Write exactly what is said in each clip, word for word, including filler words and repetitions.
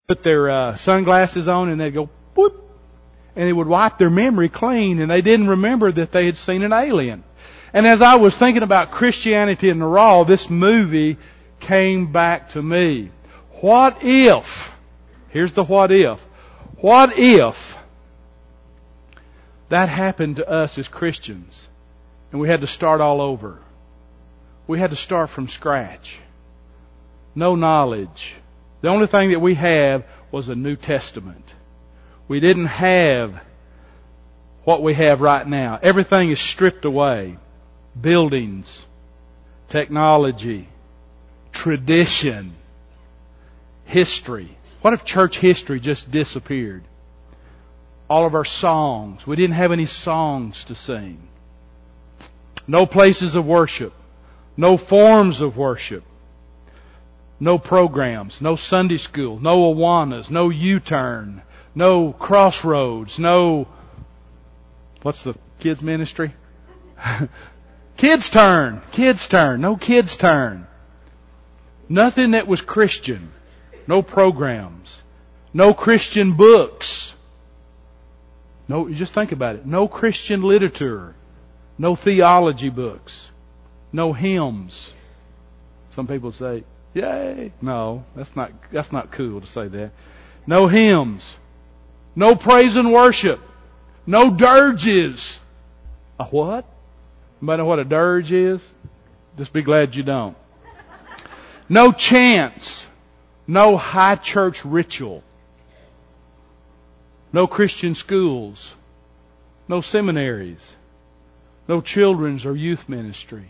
put their uh, sunglasses on and they'd go, whoop, and it would wipe their memory clean, and they didn't remember that they had seen an alien. And as I was thinking about Christianity in the raw, this movie came back to me. What if, here's the what if, what if that happened to us as Christians and we had to start all over? We had to start from scratch. No knowledge. The only thing that we have was a New Testament. We didn't have what we have right now. Everything is stripped away. Buildings, technology, tradition, history. What if church history just disappeared? All of our songs. We didn't have any songs to sing. No places of worship. No forms of worship. No programs. No Sunday school. No Awanas. No U-turn. No Crossroads. No, what's the kids ministry? Kids turn. Kids turn. No kids turn. Nothing that was Christian. No programs. No Christian books. No, you just think about it. No Christian literature. No theology books. No hymns. Some people say, yay. No, that's not, that's not cool to say that. No hymns. No praise and worship. No dirges. A what? Anybody know what a dirge is? Just be glad you don't. No chants. No high church ritual. No Christian schools. No seminaries. No children's or youth ministry.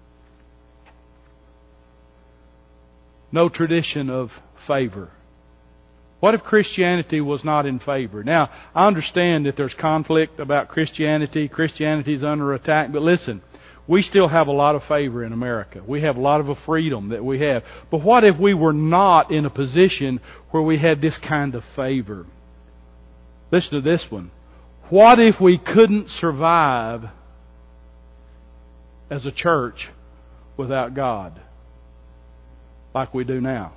No tradition of favor. What if Christianity was not in favor? Now, I understand that there's conflict about Christianity. Christianity is under attack. But listen, we still have a lot of favor in America. We have a lot of a freedom that we have. But what if we were not in a position where we had this kind of favor? Listen to this one. What if we couldn't survive as a church without God like we do now?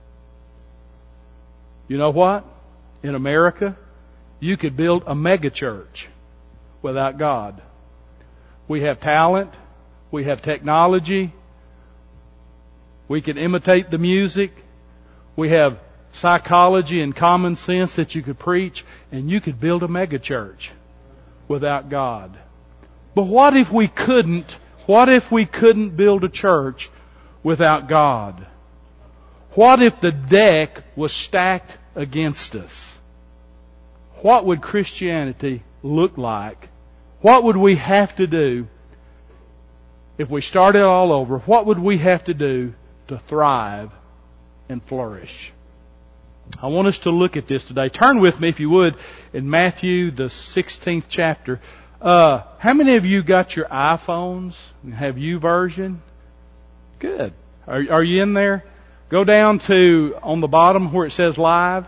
You know what? In America, you could build a mega church without God. We have talent. We have technology. We can imitate the music. We have psychology and common sense that you could preach, and you could build a mega church without God. But what if we couldn't, what if we couldn't build a church without God? What if the deck was stacked against us? What would Christianity look like? What would we have to do if we started all over? What would we have to do to thrive and flourish? I want us to look at this today. Turn with me, if you would, in Matthew, the sixteenth chapter. Uh, how many of you got your iPhones and have YouVersion? Good. Are, are you in there? Go down to, on the bottom where it says live.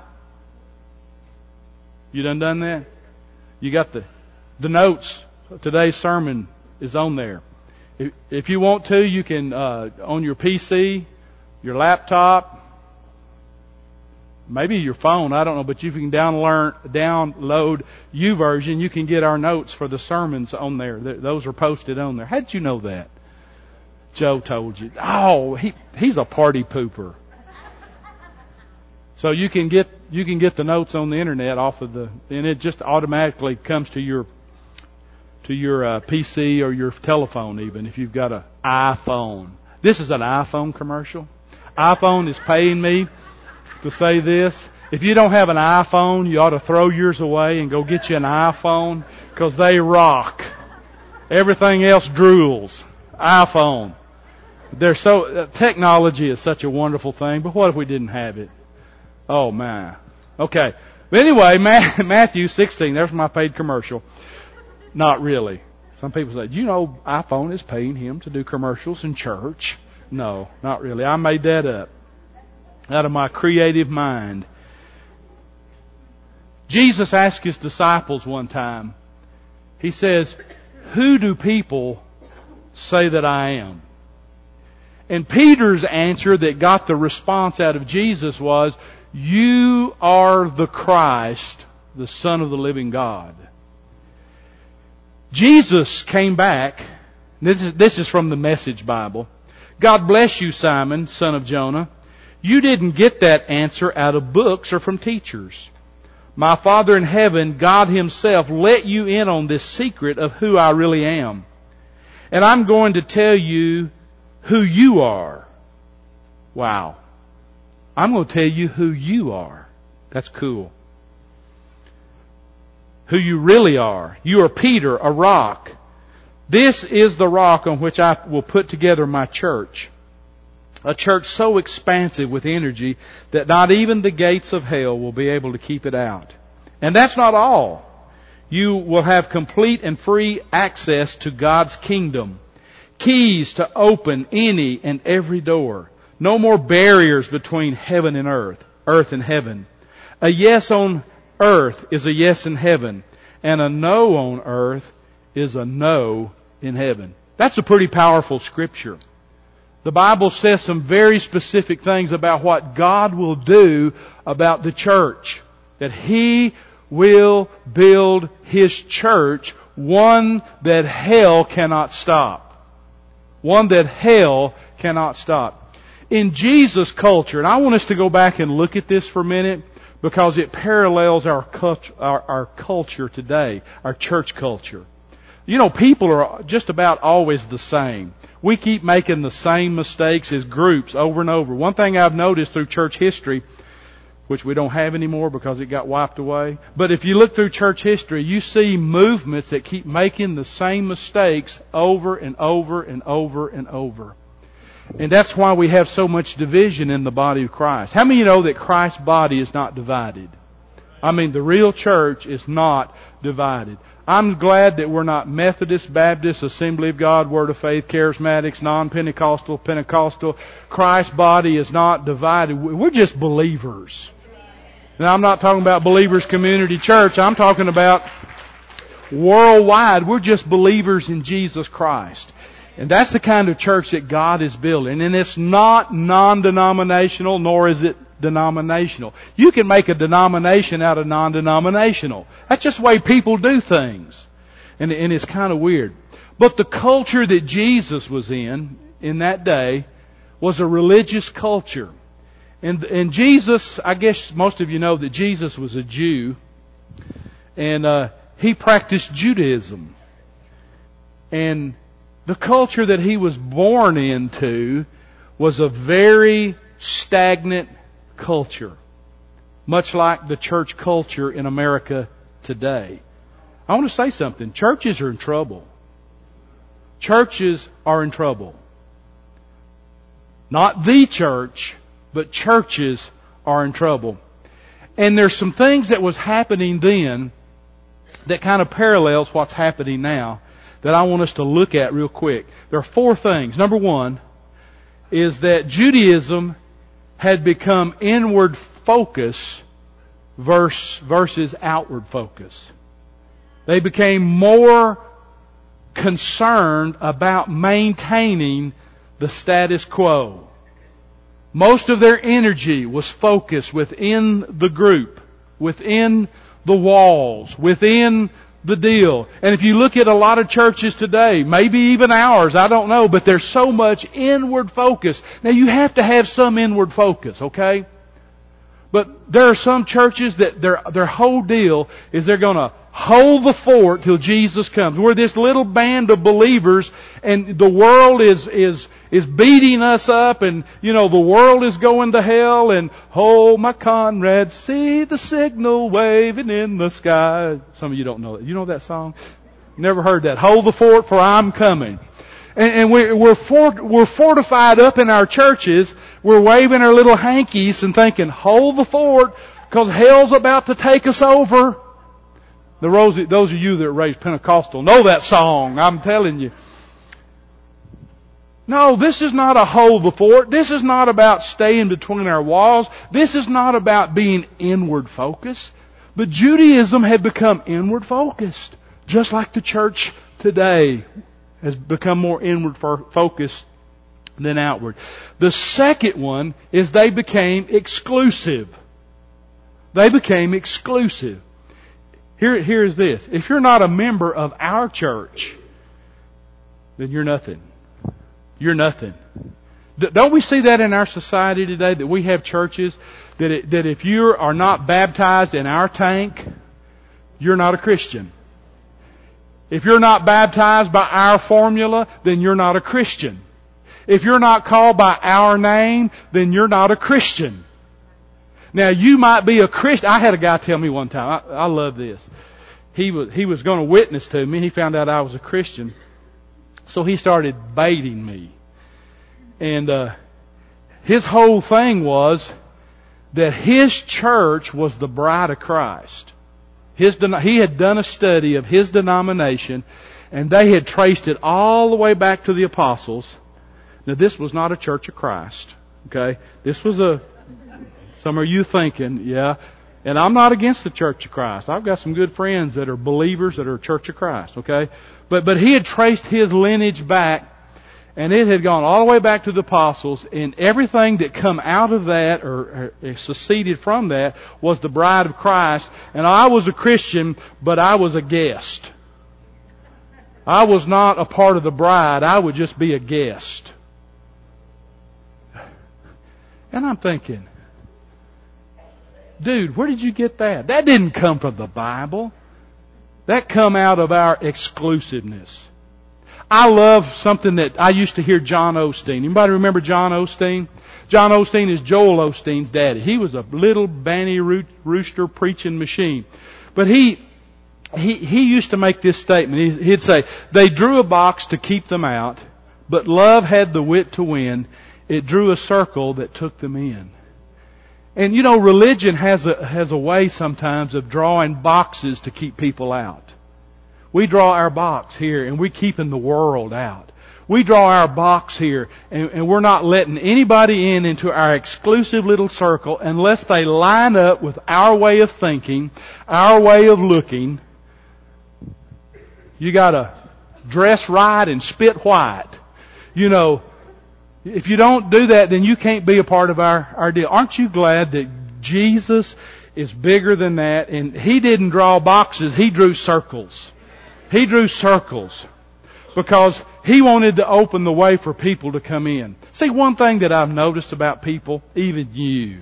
You done done that? You got the, the notes. Today's sermon is on there. If, if you want to, you can, uh, on your P C, your laptop, maybe your phone, I don't know, but you can download, download YouVersion. You can get our notes for the sermons on there. Those are posted on there. How did you know that? Joe told you. Oh, he he's a party pooper. So you can get you can get the notes on the internet off of the, and it just automatically comes to your to your uh, P C or your telephone, even if you've got an iPhone. This is an iPhone commercial. iPhone is paying me to say this. If you don't have an iPhone, you ought to throw yours away and go get you an iPhone, because they rock. Everything else drools. iPhone. They're so, uh, technology is such a wonderful thing, but what if we didn't have it? Oh man. Okay. But anyway, Matthew sixteen, there's my paid commercial. Not really. Some people say, you know, iPhone is paying him to do commercials in church. No, not really. I made that up out of my creative mind. Jesus asked His disciples one time, He says, who do people say that I am? And Peter's answer that got the response out of Jesus was, "You are the Christ, the Son of the living God." Jesus came back. This is, this is from the Message Bible. "God bless you, Simon, son of Jonah. You didn't get that answer out of books or from teachers. My Father in heaven, God Himself, let you in on this secret of who I really am. And I'm going to tell you who you are." Wow. I'm going to tell you who you are. That's cool. Who you really are. You are Peter, a rock. This is the rock on which I will put together my church. A church so expansive with energy that not even the gates of hell will be able to keep it out. And that's not all. You will have complete and free access to God's kingdom. Keys to open any and every door. No more barriers between heaven and earth, earth and heaven. A yes on earth is a yes in heaven, and a no on earth is a no in heaven. That's a pretty powerful scripture. The Bible says some very specific things about what God will do about the church. That He will build His church, one that hell cannot stop. One that hell cannot stop. In Jesus' culture, and I want us to go back and look at this for a minute, because it parallels our culture, our, our culture today, our church culture. You know, people are just about always the same. We keep making the same mistakes as groups over and over. One thing I've noticed through church history, which we don't have anymore because it got wiped away, but if you look through church history, you see movements that keep making the same mistakes over and over and over and over. And that's why we have so much division in the body of Christ. How many of you know that Christ's body is not divided? I mean, the real church is not divided. I'm glad that we're not Methodist, Baptist, Assembly of God, Word of Faith, Charismatics, non-Pentecostal, Pentecostal. Christ's body is not divided. We're just believers. Now, I'm not talking about Believers Community Church. I'm talking about worldwide. We're just believers in Jesus Christ. And that's the kind of church that God is building. And it's not non-denominational, nor is it denominational. You can make a denomination out of non-denominational. That's just the way people do things. And, and it's kind of weird. But the culture that Jesus was in, in that day, was a religious culture. And, and Jesus, I guess most of you know that Jesus was a Jew. And uh, He practiced Judaism. And the culture that He was born into was a very stagnant culture, much like the church culture in America today. I want to say something. Churches are in trouble. Churches are in trouble. Not the church, but churches are in trouble. And there's some things that was happening then that kind of parallels what's happening now that I want us to look at real quick. There are four things. Number one is that Judaism had become inward focus versus outward focus. They became more concerned about maintaining the status quo. Most of their energy was focused within the group, within the walls, within the deal. And if you look at a lot of churches today, maybe even ours, I don't know, but there's so much inward focus. Now you have to have some inward focus, okay? But there are some churches that their their whole deal is they're going to hold the fort till Jesus comes. We're this little band of believers, and the world is is is beating us up, and you know the world is going to hell. And oh, my comrades, see the signal waving in the sky. Some of you don't know that. You know that song? Never heard that. Hold the fort, for I'm coming. And, and we're we're, fort, we're fortified up in our churches. We're waving our little hankies and thinking, hold the fort, because hell's about to take us over. The those, those of you that are raised Pentecostal know that song, I'm telling you. No, this is not a hold the fort. This is not about staying between our walls. This is not about being inward focused. But Judaism had become inward focused, just like the church today has become more inward focused than outward. The second one is they became exclusive. They became exclusive. Here, here's this. If you're not a member of our church, then you're nothing. You're nothing. D- don't we see that in our society today, that we have churches that it, that if you are not baptized in our tank, you're not a Christian. If you're not baptized by our formula, then you're not a Christian. If you're not called by our name, then you're not a Christian. Now, you might be a Christian. I had a guy tell me one time, I, I love this. He was, he was going to witness to me. He found out I was a Christian. So he started baiting me. And, uh, his whole thing was that his church was the bride of Christ. His, he had done a study of his denomination, and they had traced it all the way back to the apostles. Now, this was not a Church of Christ. Okay? This was a, some of you thinking, yeah, and I'm not against the Church of Christ. I've got some good friends that are believers that are Church of Christ. Okay? But, but he had traced his lineage back, and it had gone all the way back to the apostles, and everything that come out of that or, or seceded from that was the bride of Christ. And I was a Christian, but I was a guest. I was not a part of the bride. I would just be a guest. And I'm thinking, dude, where did you get that? That didn't come from the Bible. That come out of our exclusiveness. I love something that I used to hear John Osteen. Anybody remember John Osteen? John Osteen is Joel Osteen's daddy. He was a little banny rooster preaching machine. But he, he, he used to make this statement. He, he'd say, they drew a box to keep them out, but love had the wit to win. It drew a circle that took them in. And you know, religion has a, has a way sometimes of drawing boxes to keep people out. We draw our box here and we're keeping the world out. We draw our box here and, and we're not letting anybody in into our exclusive little circle unless they line up with our way of thinking, our way of looking. You gotta dress right and spit white. You know, if you don't do that, then you can't be a part of our, our deal. Aren't you glad that Jesus is bigger than that? And He didn't draw boxes, He drew circles. He drew circles because He wanted to open the way for people to come in. See, one thing that I've noticed about people, even you.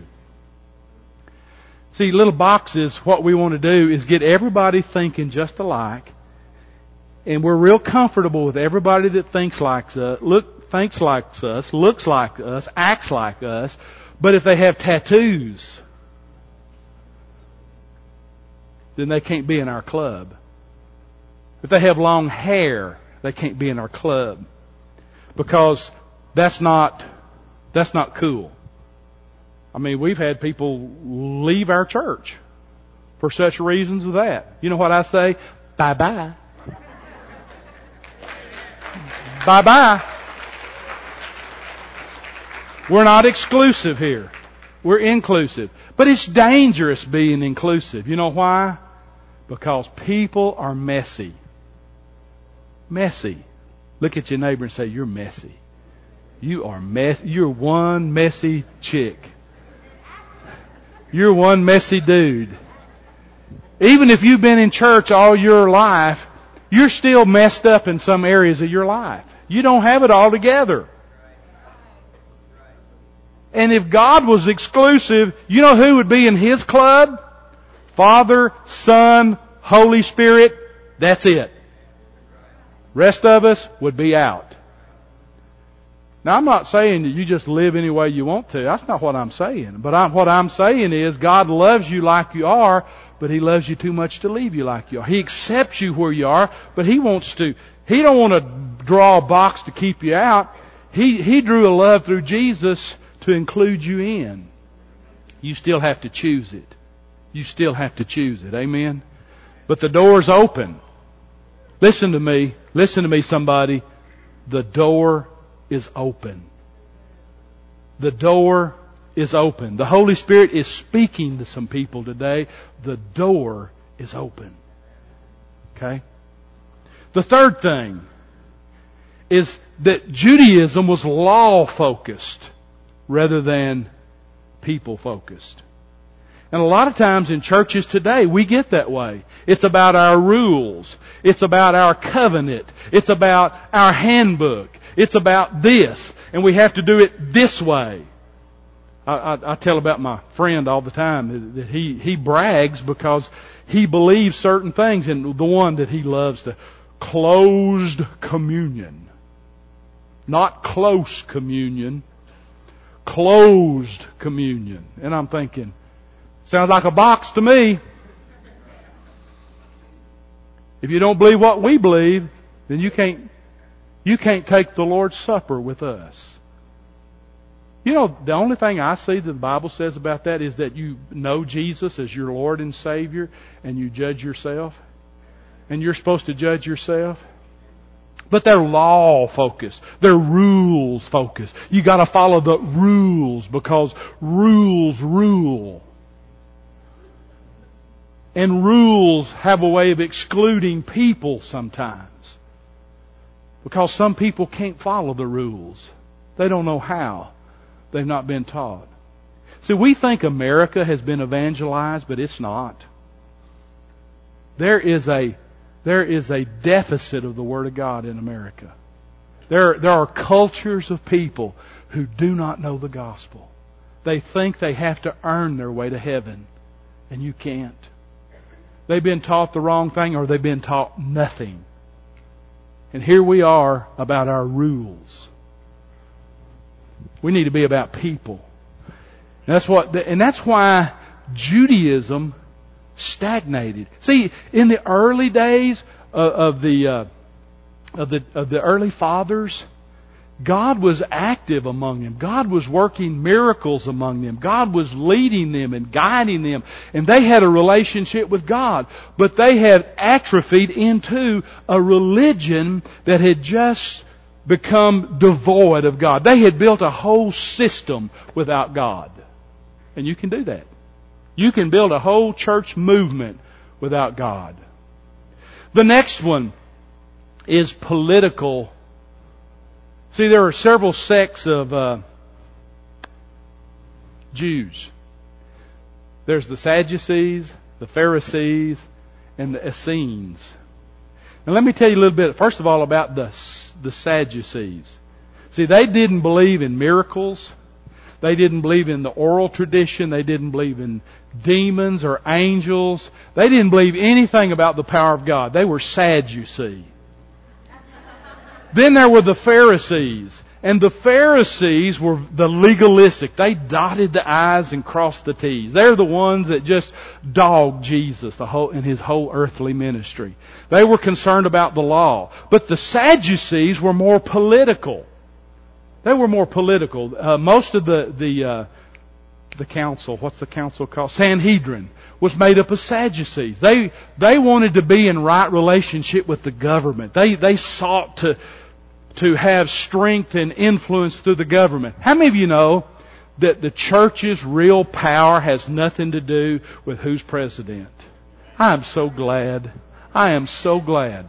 See, little boxes, what we want to do is get everybody thinking just alike. And we're real comfortable with everybody that thinks like us, look, thinks like us, looks like us, acts like us. But if they have tattoos, then they can't be in our club. If they have long hair, they can't be in our club. Because that's not, that's not cool. I mean, we've had people leave our church for such reasons as that. You know what I say? Bye-bye. Bye-bye. We're not exclusive here. We're inclusive. But it's dangerous being inclusive. You know why? Because people are messy. Messy. Look at your neighbor and say, you're messy. You are mess. You're one messy chick. You're one messy dude. Even if you've been in church all your life, you're still messed up in some areas of your life. You don't have it all together. And if God was exclusive, you know who would be in His club? Father, Son, Holy Spirit. That's it. Rest of us would be out. Now, I'm not saying that you just live any way you want to. That's not what I'm saying. But I'm, what I'm saying is God loves you like you are, but He loves you too much to leave you like you are. He accepts you where you are, but He wants to. He don't want to draw a box to keep you out. He, He drew a love through Jesus to include you in. You still have to choose it. You still have to choose it. Amen? But the door's open. Listen to me. Listen to me, somebody. The door is open. The door is open. The Holy Spirit is speaking to some people today. The door is open. Okay? The third thing is that Judaism was law-focused rather than people-focused. And a lot of times in churches today, we get that way. It's about our rules. It's about our covenant. It's about our handbook. It's about this. And we have to do it this way. I, I, I tell about my friend all the time that he, he brags because he believes certain things. And the one that he loves, the closed communion. Not close communion. Closed communion. And I'm thinking, sounds like a box to me. If you don't believe what we believe, then you can't, you can't take the Lord's Supper with us. You know, the only thing I see that the Bible says about that is that you know Jesus as your Lord and Savior and you judge yourself. And you're supposed to judge yourself. But they're law focused. They're rules focused. You got to follow the rules because rules rule. And rules have a way of excluding people sometimes. Because some people can't follow the rules. They don't know how. They've not been taught. See, we think America has been evangelized, but it's not. There is a There is a deficit of the Word of God in America. There, there are cultures of people who do not know the gospel. They think they have to earn their way to heaven. And you can't. They've been taught the wrong thing or they've been taught nothing. And here we are about our rules. We need to be about people. And that's what, and that's why Judaism stagnated. See, in the early days of, of the uh, of the of the early fathers, God was active among them. God was working miracles among them. God was leading them and guiding them, and they had a relationship with God. But they had atrophied into a religion that had just become devoid of God. They had built a whole system without God, and you can do that. You can build a whole church movement without God. The next one is political. See, there are several sects of uh, Jews. There's the Sadducees, the Pharisees, and the Essenes. Now let me tell you a little bit, first of all, about the, the Sadducees. See, they didn't believe in miracles. They didn't believe in the oral tradition. They didn't believe in demons or angels. They didn't believe anything about the power of God. They were Sadducees. Then there were the Pharisees. And the Pharisees were the legalistic. They dotted the I's and crossed the T's. They're the ones that just dogged Jesus the whole, in His whole earthly ministry. They were concerned about the law. But the Sadducees were more political. They were more political. Uh, most of the the uh, the council, what's the council called? Sanhedrin, was made up of Sadducees. They they wanted to be in right relationship with the government. They they sought to to have strength and influence through the government. How many of you know that the church's real power has nothing to do with who's president? I am so glad. I am so glad.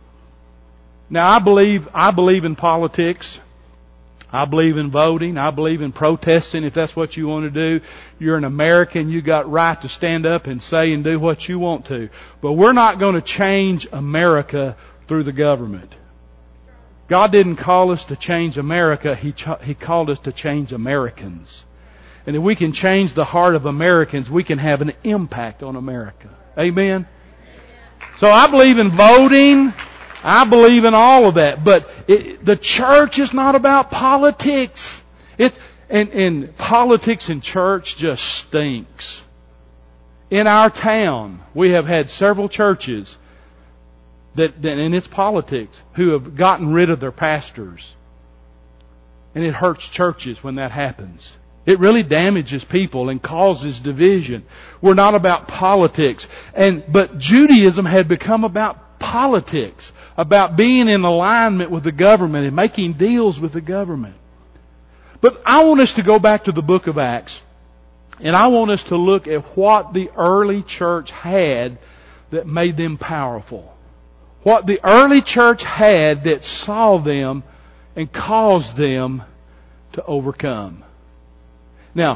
Now I believe I believe in politics. I believe in voting. I believe in protesting if that's what you want to do. You're an American. You got right to stand up and say and do what you want to. But we're not going to change America through the government. God didn't call us to change America. He, ch- he called us to change Americans. And if we can change the heart of Americans, we can have an impact on America. Amen? So I believe in voting. I believe in all of that, but it, the church is not about politics. It's and, and politics in church just stinks. In our town, we have had several churches that, that in its politics who have gotten rid of their pastors, and it hurts churches when that happens. It really damages people and causes division. We're not about politics, and but Judaism had become about politics. About being in alignment with the government and making deals with the government. But I want us to go back to the book of Acts. And I want us to look at what the early church had that made them powerful. What the early church had that saw them and caused them to overcome. Now,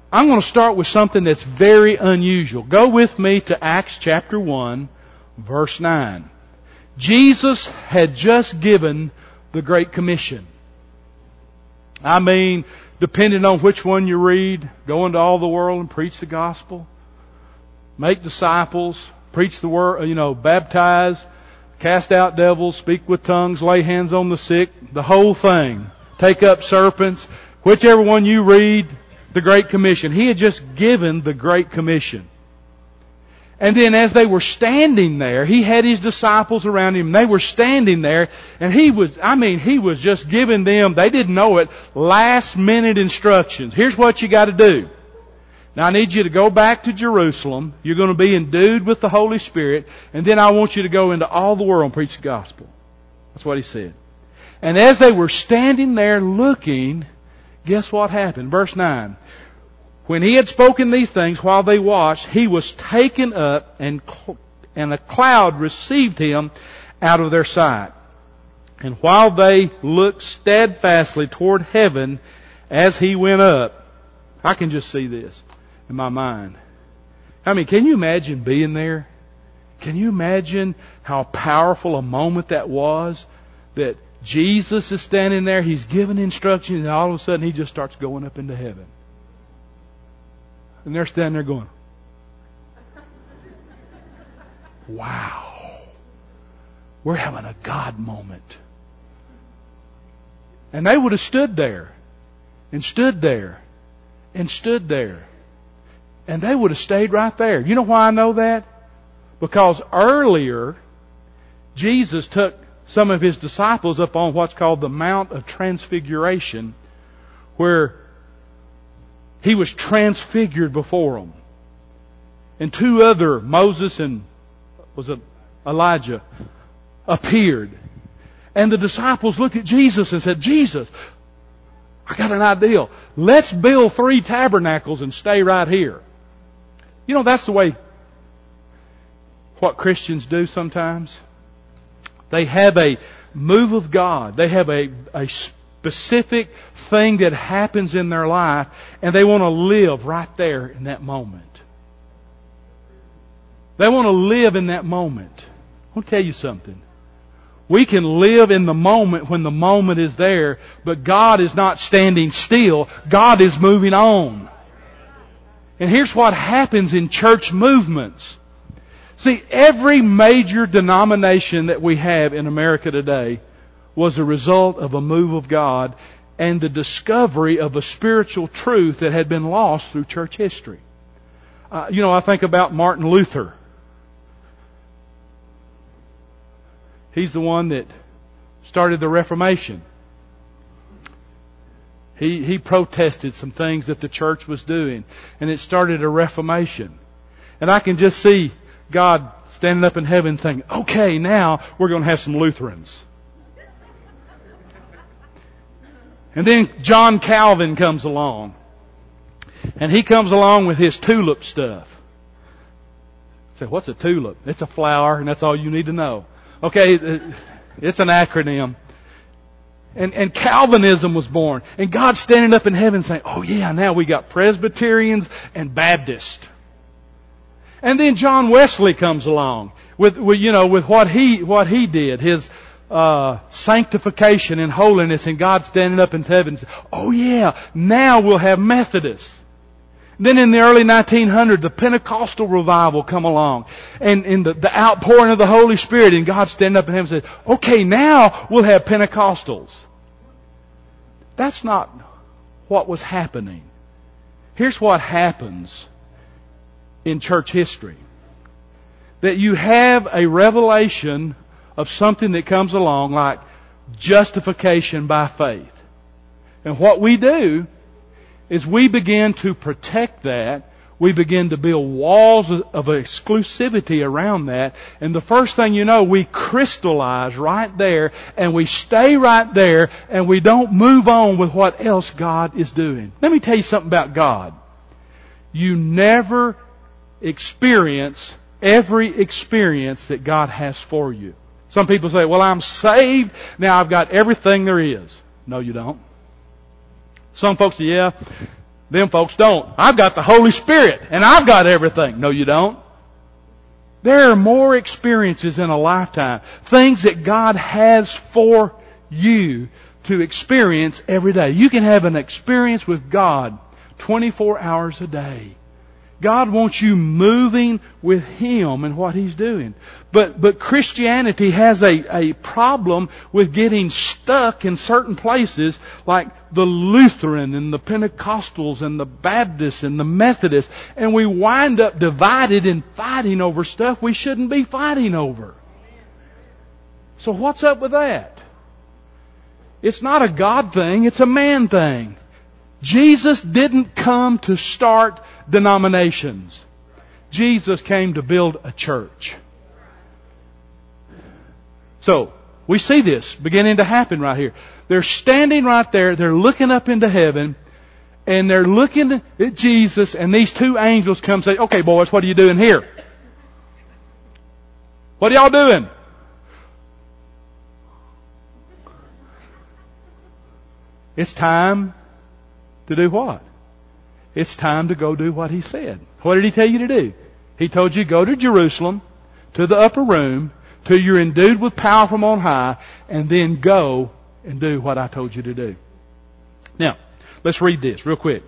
I'm going to start with something that's very unusual. Go with me to Acts chapter one, verse nine. Jesus had just given the Great Commission. I mean, depending on which one you read, go into all the world and preach the gospel, make disciples, preach the word, you know, baptize, cast out devils, speak with tongues, lay hands on the sick, the whole thing. Take up serpents. Whichever one you read, the Great Commission. He had just given the Great Commission. And then as they were standing there, He had His disciples around Him. They were standing there, and He was, I mean, He was just giving them, they didn't know it, last minute instructions. Here's what you got to do. Now I need you to go back to Jerusalem. You're going to be endued with the Holy Spirit. And then I want you to go into all the world and preach the gospel. That's what He said. And as they were standing there looking, guess what happened? Verse nine. When He had spoken these things while they watched, He was taken up and, and a cloud received Him out of their sight. And while they looked steadfastly toward heaven as He went up, I can just see this in my mind. I mean, can you imagine being there? Can you imagine how powerful a moment that was? That Jesus is standing there, He's giving instructions, and all of a sudden He just starts going up into heaven. And they're standing there going, wow, we're having a God moment. And they would have stood there, and stood there, and stood there. And they would have stayed right there. You know why I know that? Because earlier, Jesus took some of His disciples up on what's called the Mount of Transfiguration, where He was transfigured before them. And two other, Moses and was it Elijah, appeared. And the disciples looked at Jesus and said, Jesus, I got an idea. Let's build three tabernacles and stay right here. You know, that's the way what Christians do sometimes. They have a move of God. They have a, a specific thing that happens in their life, and they want to live right there in that moment. They want to live in that moment. I want to tell you something. We can live in the moment when the moment is there, but God is not standing still. God is moving on. And here's what happens in church movements. See, every major denomination that we have in America today was a result of a move of God and the discovery of a spiritual truth that had been lost through church history. Uh, you know, I think about Martin Luther. He's the one that started the Reformation. He, he protested some things that the church was doing, and it started a Reformation. And I can just see God standing up in heaven thinking, okay, now we're going to have some Lutherans. And then John Calvin comes along. And he comes along with his tulip stuff. I said, what's a tulip? It's a flower, and that's all you need to know. Okay, it's an acronym. And, and Calvinism was born. And God's standing up in heaven saying, oh yeah, now we got Presbyterians and Baptists. And then John Wesley comes along with, with you know, with what he, what he did, his, uh, sanctification and holiness, and God standing up in heaven saying, oh yeah, now we'll have Methodists. Then in the early nineteen hundreds, the Pentecostal revival come along. And in the, the outpouring of the Holy Spirit, and God standing up in heaven and said, okay, now we'll have Pentecostals. That's not what was happening. Here's what happens in church history. That you have a revelation of something that comes along like justification by faith. And what we do is we begin to protect that. We begin to build walls of exclusivity around that. And the first thing you know, we crystallize right there, and we stay right there, and we don't move on with what else God is doing. Let me tell you something about God. You never experience every experience that God has for you. Some people say, well, I'm saved, now I've got everything there is. No, you don't. Some folks say, yeah, Them folks don't. I've got the Holy Spirit and I've got everything. No, you don't. There are more experiences in a lifetime. Things that God has for you to experience every day. You can have an experience with God twenty-four hours a day. God wants you moving with Him and what He's doing. But, but Christianity has a, a problem with getting stuck in certain places like the Lutheran and the Pentecostals and the Baptists and the Methodists. And we wind up divided and fighting over stuff we shouldn't be fighting over. So what's up with that? It's not a God thing, it's a man thing. Jesus didn't come to start denominations. Jesus came to build a church. So, we see this beginning to happen right here. They're standing right there, they're looking up into heaven, and they're looking at Jesus, and these two angels come and say, okay boys, what are you doing here? What are y'all doing? It's time to do what? It's time to go do what He said. What did He tell you to do? He told you go to Jerusalem, to the upper room, till you're endued with power from on high, and then go and do what I told you to do. Now, let's read this real quick.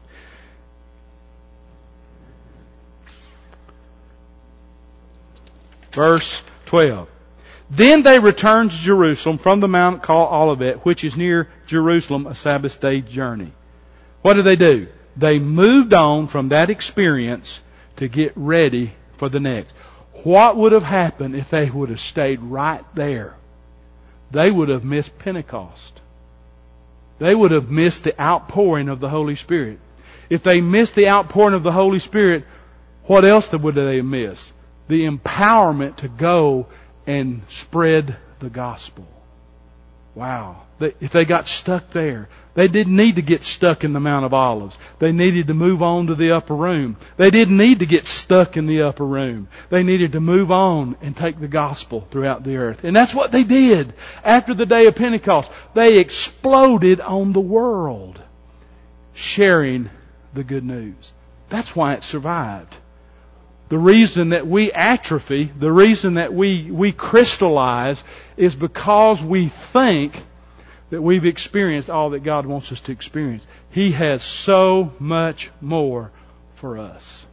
Verse twelve. Then they returned to Jerusalem from the mount called Olivet, which is near Jerusalem, a Sabbath day journey. What did they do? They moved on from that experience to get ready for the next. What would have happened if they would have stayed right there? They would have missed Pentecost. They would have missed the outpouring of the Holy Spirit. If they missed the outpouring of the Holy Spirit, what else would they have missed? The empowerment to go and spread the gospel. Wow. They, if they got stuck there, they didn't need to get stuck in the Mount of Olives. They needed to move on to the upper room. They didn't need to get stuck in the upper room. They needed to move on and take the gospel throughout the earth. And that's what they did. After the day of Pentecost, they exploded on the world, sharing the good news. That's why it survived. The reason that we atrophy, the reason that we, we crystallize is because we think that we've experienced all that God wants us to experience. He has so much more for us.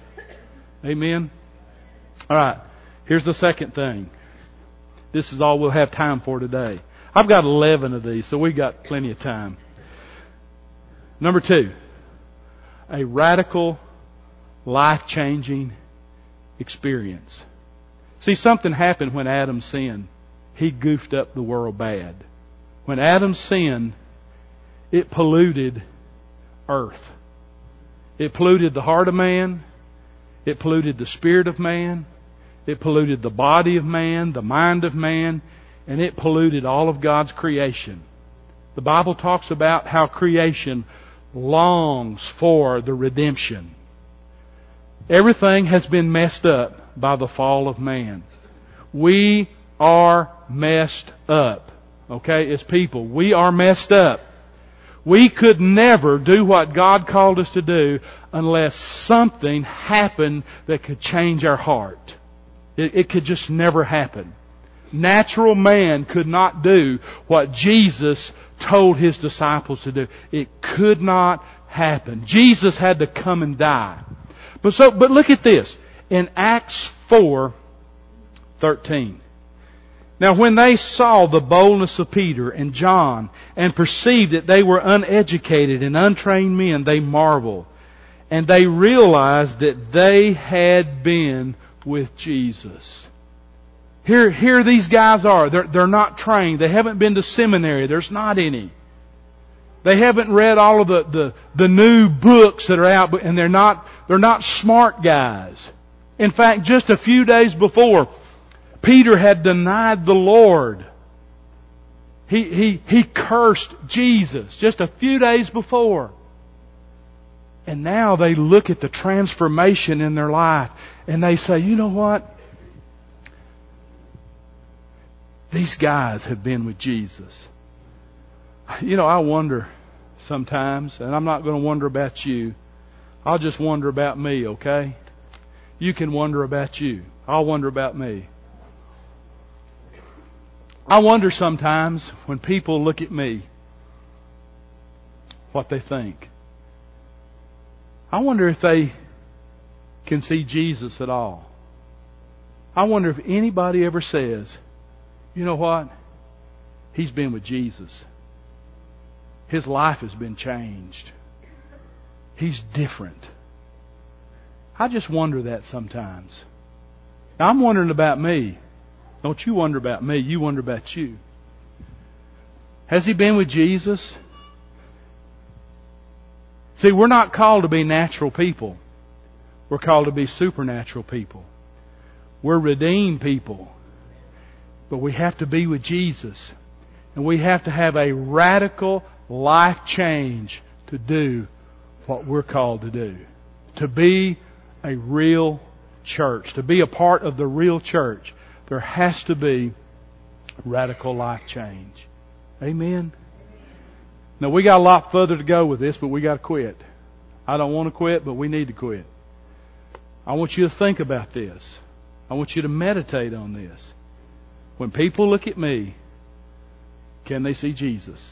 Amen? Alright, here's the second thing. This is all we'll have time for today. I've got eleven of these, so we've got plenty of time. Number two, a radical, life-changing experience. See, something happened when Adam sinned. He goofed up the world bad. When Adam sinned, it polluted earth. It polluted the heart of man. It polluted the spirit of man. It polluted the body of man, the mind of man, and it polluted all of God's creation. The Bible talks about how creation longs for the redemption. Everything has been messed up by the fall of man. We are messed up. Okay, as people, we are messed up. We could never do what God called us to do unless something happened that could change our heart. It, it could just never happen. Natural man could not do what Jesus told His disciples to do. It could not happen. Jesus had to come and die. But so, but look at this. In Acts four thirteen. Now when they saw the boldness of Peter and John and perceived that they were uneducated and untrained men, they marveled. And they realized that they had been with Jesus. Here, here these guys are. They're, they're not trained. They haven't been to seminary. There's not any. They haven't read all of the, the, the new books that are out, and they're not, they're not smart guys. In fact, just a few days before, Peter had denied the Lord. He, he, he cursed Jesus just a few days before. And now they look at the transformation in their life and they say, you know what? These guys have been with Jesus. You know, I wonder sometimes, and I'm not going to wonder about you. I'll just wonder about me, okay? You can wonder about you. I'll wonder about me. I wonder sometimes when people look at me, what they think. I wonder if they can see Jesus at all. I wonder if anybody ever says, you know what? He's been with Jesus. His life has been changed. He's different. I just wonder that sometimes. Now, I'm wondering about me. Don't you wonder about me. You wonder about you. Has he been with Jesus? See, we're not called to be natural people. We're called to be supernatural people. We're redeemed people. But we have to be with Jesus. And we have to have a radical life change to do what we're called to do. To be a real church. To be a part of the real church. There has to be radical life change. Amen? Now, we got a lot further to go with this, but we got to quit. I don't want to quit, but we need to quit. I want you to think about this. I want you to meditate on this. When people look at me, can they see Jesus?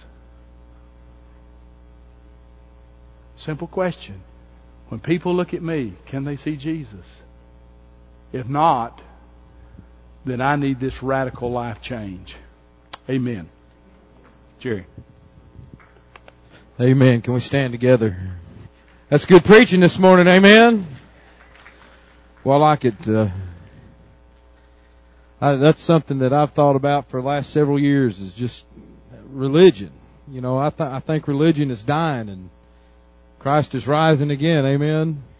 Simple question. When people look at me, can they see Jesus? If not, then I need this radical life change. Amen. Jerry. Amen. Can we stand together? That's good preaching this morning. Amen. Well, I could, uh, I, that's something that I've thought about for the last several years is just religion. You know, I, th- I think religion is dying and Christ is rising again. Amen.